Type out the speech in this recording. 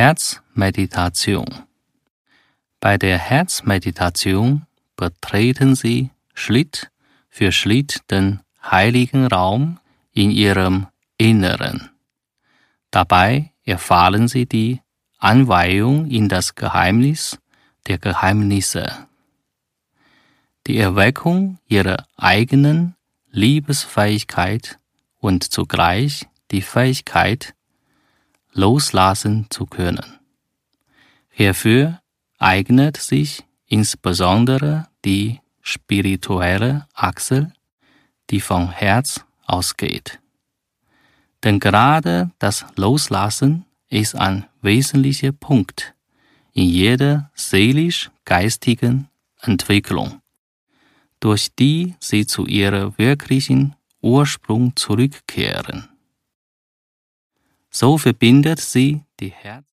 Herzmeditation. Bei der Herzmeditation betreten Sie Schritt für Schritt den heiligen Raum in Ihrem Inneren. Dabei erfahren Sie die Einweihung in das Geheimnis der Geheimnisse, die Erweckung Ihrer eigenen Liebesfähigkeit und zugleich die Fähigkeit, loslassen zu können. Hierfür eignet sich insbesondere die spirituelle Achse, die vom Herz ausgeht. Denn gerade das Loslassen ist ein wesentlicher Punkt in jeder seelisch-geistigen Entwicklung, durch die Sie zu Ihrem wirklichen Ursprung zurückkehren. So verbindet sie die